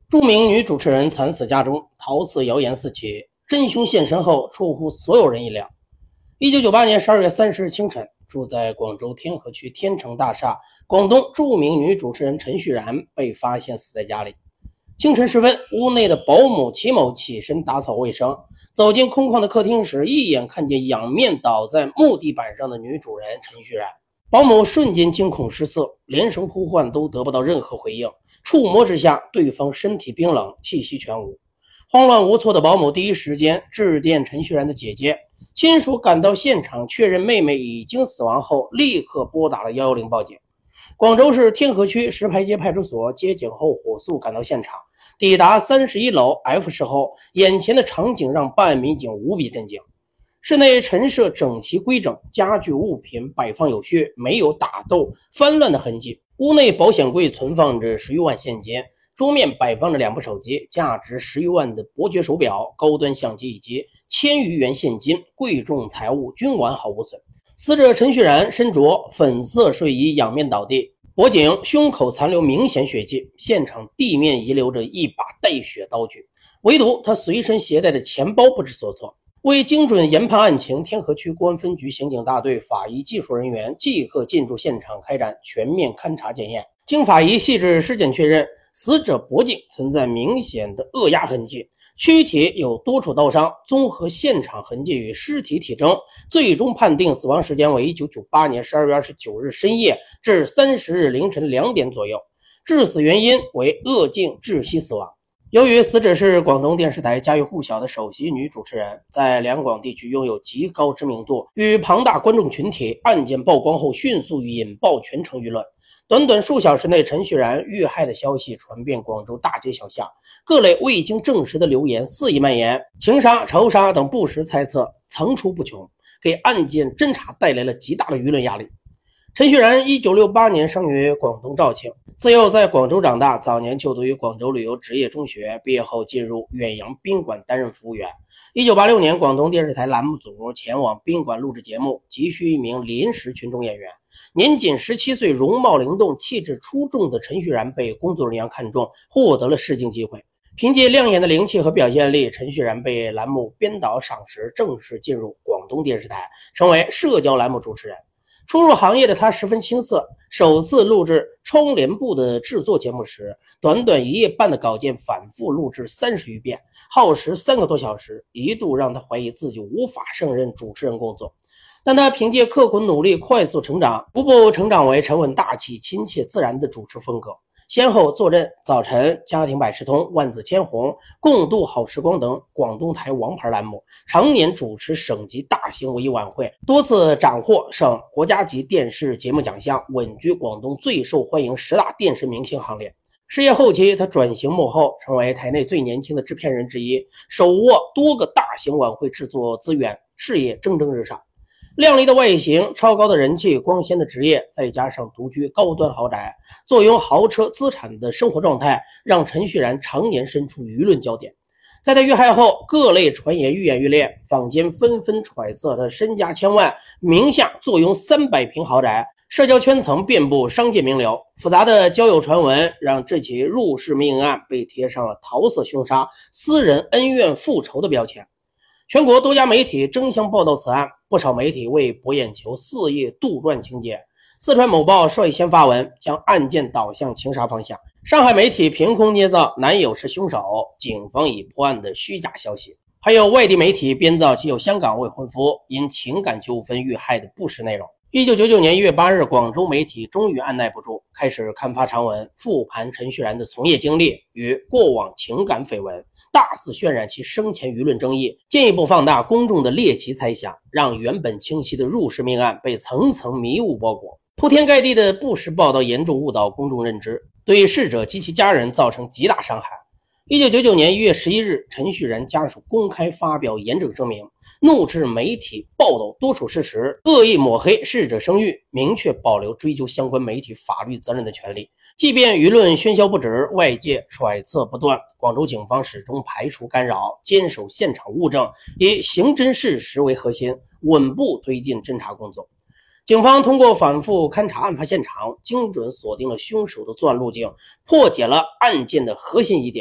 著名女主持人惨死家中，桃色谣言四起，真凶现身后出乎所有人意料。1998年12月30日清晨，住在广州天河区天成大厦，广东著名女主持人陈旭然被发现死在家里。清晨时分，屋内的保姆齐某起身打扫卫生，走进空旷的客厅时，一眼看见仰面倒在木地板上的女主人陈旭然。保姆瞬间惊恐失色，连声呼唤都得不到任何回应，触摸之下，对方身体冰冷，气息全无。慌乱无措的保姆第一时间致电陈旭然的姐姐，亲属赶到现场确认妹妹已经死亡后，立刻拨打了110报警。广州市天河区石牌街派出所接警后火速赶到现场，抵达31楼 F 室后，眼前的场景让办案民警无比震惊。室内陈设整齐规整，家具物品摆放有序，没有打斗翻乱的痕迹。屋内保险柜存放着10余万现金，桌面摆放着2部手机，价值10余万的伯爵手表、高端相机以及1000余元现金，贵重财物均完好无损。死者陈旭然身着粉色睡衣，仰面倒地，脖颈、胸口残留明显血迹，现场地面遗留着一把带血刀具，唯独他随身携带的钱包不知所措。为精准研判案情，天河区公安分局刑警大队法医技术人员即刻进驻现场开展全面勘查检验。经法医细致尸检确认，死者脖颈存在明显的扼压痕迹，躯体有多处刀伤，综合现场痕迹与尸体体征，最终判定死亡时间为1998年12月29日深夜至30日凌晨2点左右，致死原因为扼颈窒息死亡。由于死者是广东电视台家喻户晓的首席女主持人，在两广地区拥有极高知名度与庞大观众群体，案件曝光后迅速引爆全城舆论。短短数小时内，陈旭然遇害的消息传遍广州大街小巷，各类未经证实的流言肆意蔓延，情杀、仇杀等不实猜测层出不穷，给案件侦查带来了极大的舆论压力。陈旭然1968年生于广东肇庆，自幼在广州长大，早年就读于广州旅游职业中学，毕业后进入远洋宾馆担任服务员。1986年，广东电视台栏目组前往宾馆录制节目，急需一名临时群众演员。年仅17岁，容貌灵动、气质出众的陈旭然被工作人员看中，获得了试镜机会。凭借亮眼的灵气和表现力，陈旭然被栏目编导赏识，正式进入广东电视台，成为社交栏目主持人。初入行业的他十分青涩，首次录制窗帘布的制作节目时，短短1夜半的稿件反复录制30余遍，耗时3个多小时，一度让他怀疑自己无法胜任主持人工作。但他凭借刻苦努力快速成长，逐步成长为沉稳大气、亲切自然的主持风格，先后坐镇早晨、家庭百事通、万紫千红、共度好时光等广东台王牌栏目，常年主持省级大型文艺晚会，多次斩获省国家级电视节目奖项，稳居广东最受欢迎10大电视明星行列。事业后期，他转型幕后，成为台内最年轻的制片人之一，手握多个大型晚会制作资源，事业蒸蒸日上。靓丽的外形、超高的人气、光鲜的职业，再加上独居高端豪宅、坐拥豪车资产的生活状态，让陈旭然常年身处舆论焦点。在他遇害后，各类传言愈演愈烈，坊间纷纷揣测他身家千万，名下坐拥300平豪宅，社交圈层遍布商界名流。复杂的交友传闻让这起入室命案被贴上了桃色凶杀、私人恩怨复仇的标签。全国多家媒体争相报道此案，不少媒体为博眼球肆意杜撰情节。四川某报率先发文，将案件导向情杀方向。上海媒体凭空捏造男友是凶手，警方已破案的虚假消息。还有外地媒体编造其有香港未婚夫因情感纠纷遇害的不实内容。1999年1月8日，广州媒体终于按耐不住，开始刊发长文，复盘陈旭然的从业经历与过往情感绯闻，大肆渲染其生前舆论争议，进一步放大公众的猎奇猜想，让原本清晰的入室命案被层层迷雾包裹。铺天盖地的不实报道严重误导公众认知，对逝者及其家人造成极大伤害。1999年1月11日，陈旭然家属公开发表严正声明，怒斥媒体报道多处事实，恶意抹黑逝者声誉，明确保留追究相关媒体法律责任的权利。即便舆论喧嚣不止，外界揣测不断，广州警方始终排除干扰，坚守现场物证，以刑侦事实为核心，稳步推进侦查工作。警方通过反复勘查案发现场，精准锁定了凶手的作案路径，破解了案件的核心疑点，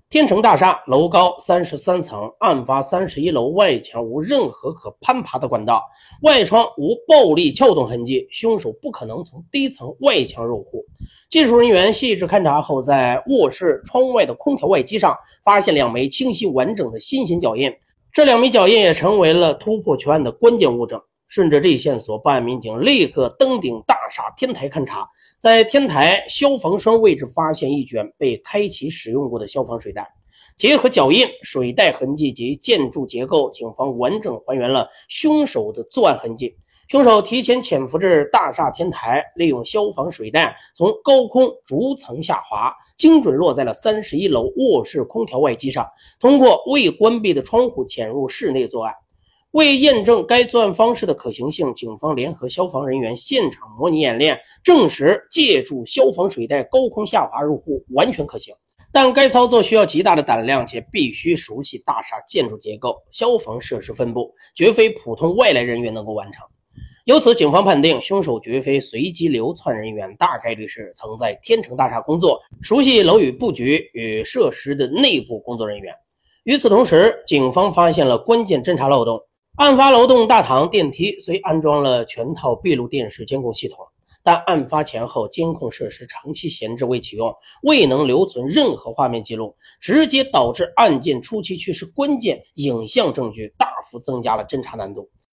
天成大厦楼高33层，案发31楼外墙无任何可攀爬的管道，外窗无暴力撬动痕迹，凶手不可能从低层外墙入户。技术人员细致勘查后，在卧室窗外的空调外机上发现2枚清晰完整的心形脚印，这2枚脚印也成为了突破全案的关键物证。顺着这一线索，办案民警立刻登顶大厦天台勘查，在天台消防栓位置发现一卷被开启使用过的消防水带。结合脚印、水带痕迹及建筑结构，警方完整还原了凶手的作案痕迹。凶手提前潜伏至大厦天台，利用消防水带从高空逐层下滑，精准落在了31楼卧室空调外机上，通过未关闭的窗户潜入室内作案。为验证该作案方式的可行性，警方联合消防人员现场模拟演练，证实借助消防水带高空下滑入户完全可行。但该操作需要极大的胆量，且必须熟悉大厦建筑结构、消防设施分布，绝非普通外来人员能够完成。由此，警方判定凶手绝非随机流窜人员，大概率是曾在天成大厦工作、熟悉楼宇布局与设施的内部工作人员。与此同时，警方发现了关键侦查漏洞。案发楼栋大堂电梯虽安装了全套闭路电视监控系统，但案发前后监控设施长期闲置未启用，未能留存任何画面记录，直接导致案件初期缺失关键影像证据，大幅增加了侦查难度。